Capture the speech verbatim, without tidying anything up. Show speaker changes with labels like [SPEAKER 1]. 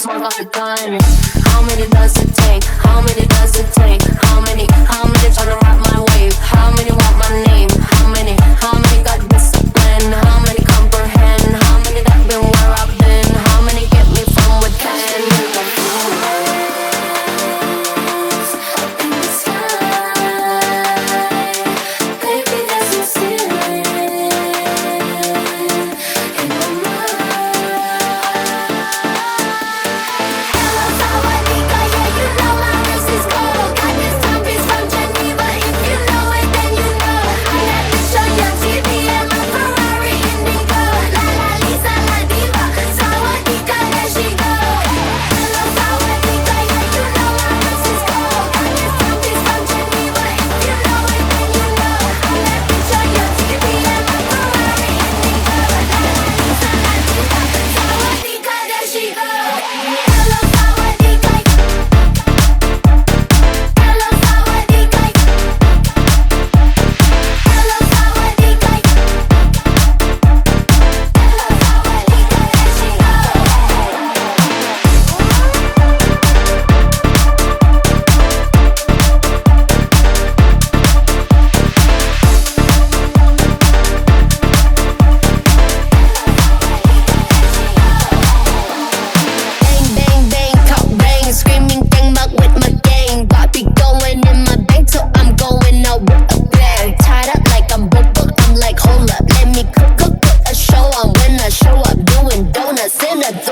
[SPEAKER 1] twerk off the gun. How many does it take? How many does it take? How many? How many tryna rock my wave? How many want my name? How many? How many got discipline? How many comprehend? How many that been where I've been? How many get me from within? Up in the sky, baby, there's no ceiling in my mind. Hello, Sawadika, yeah, you know my race is cold. Got this timepiece from Geneva. If you know it, then you know. I'm that bitch on your T V and my Ferrari Indigo. La la Lisa, la diva. Sawadika, there she go. Hello, Sawadika, yeah, you know my race is cold. Got this timepiece from Geneva. If you know it, then you know. I'm that bitch on your T V and my Ferrari Indigo. La la Lisa, la diva. Sawadika, there she go. Hello, Sawadika. Hello, Sawadika. Hello, Sawadika. Bang, bang, bang, cock bang, screaming bang back with my gang. Got me going in my bank till I'm going out with a bang. Tied up like I'm book book, I'm like hold up, let me cook cook cook a show on. When I show up doing donuts in a